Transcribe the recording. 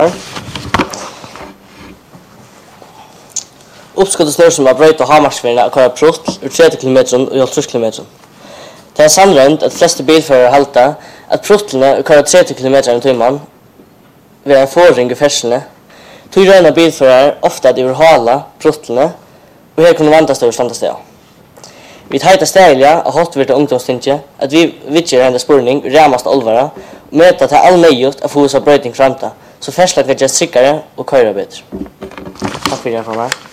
Uppskottet snur som brøyta havmarsfyrene og kører pruttel ur 30 km og 80 km. Det sannrønt at fleste bilførere halta at pruttelene kører 30 km i timen ved en forring i ferselene. Tog røyna bilførere ofte at de vil hala pruttelene og her kunne vantas over standasteg. Vi heita steglia av hotvirta ungdomstinget at vi vidger hendes spurning ramast alvara og møta til all nøyut av hos av brøyting framta, så fersla kan gjøre sikkere og køyre bedre. Takk for det for meg.